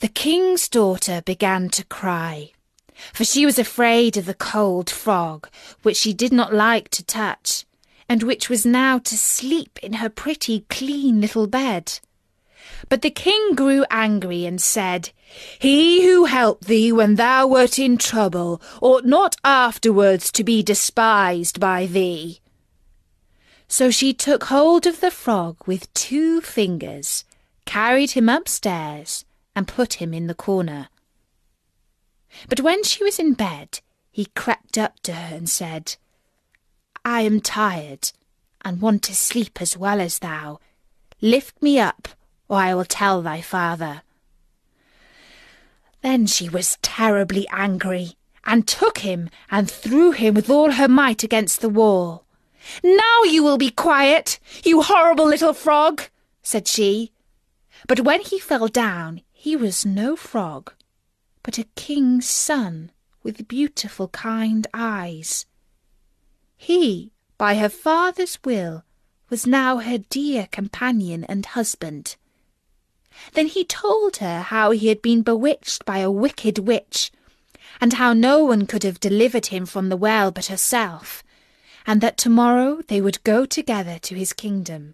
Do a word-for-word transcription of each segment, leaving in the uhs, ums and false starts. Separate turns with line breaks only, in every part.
The king's daughter began to cry, for she was afraid of the cold frog, which she did not like to touch, and which was now to sleep in her pretty clean little bed. But the king grew angry and said, "He who helped thee when thou wert in trouble ought not afterwards to be despised by thee." So she took hold of the frog with two fingers, carried him upstairs, and put him in the corner. But when she was in bed, he crept up to her and said, "I am tired, and want to sleep as well as thou. Lift me up, or I will tell thy father." Then she was terribly angry, and took him and threw him with all her might against the wall. "Now you will be quiet, you horrible little frog," said she. But when he fell down, he was no frog, but a king's son with beautiful kind eyes. He, by her father's will, was now her dear companion and husband. Then he told her how he had been bewitched by a wicked witch, and how no one could have delivered him from the well but herself, and that tomorrow they would go together to his kingdom.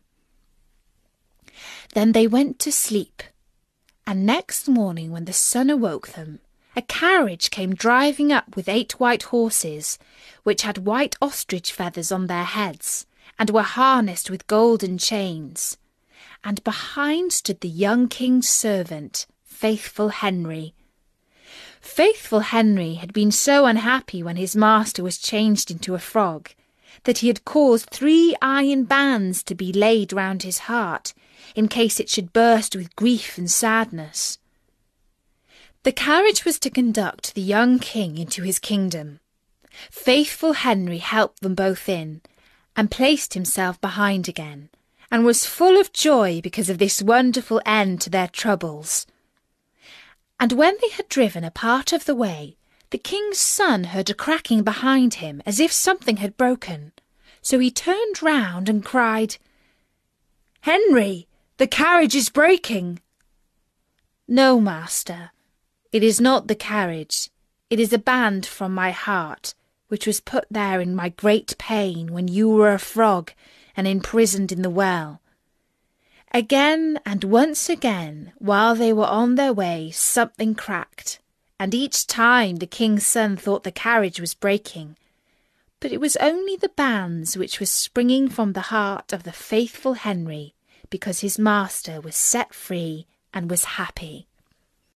Then they went to sleep, and next morning when the sun awoke them, a carriage came driving up with eight white horses, which had white ostrich feathers on their heads, and were harnessed with golden chains. And behind stood the young king's servant, Faithful Henry. Faithful Henry had been so unhappy when his master was changed into a frog, that he had caused three iron bands to be laid round his heart, in case it should burst with grief and sadness. The carriage was to conduct the young king into his kingdom. Faithful Henry helped them both in, and placed himself behind again, and was full of joy because of this wonderful end to their troubles. And when they had driven a part of the way, the king's son heard a cracking behind him as if something had broken. So he turned round and cried, "Henry, the carriage is breaking." "No, master, it is not the carriage. It is a band from my heart, which was put there in my great pain when you were a frog and imprisoned in the well." Again and once again, while they were on their way, something cracked, and each time the king's son thought the carriage was breaking. But it was only the bands which were springing from the heart of the faithful Henry, because his master was set free and was happy.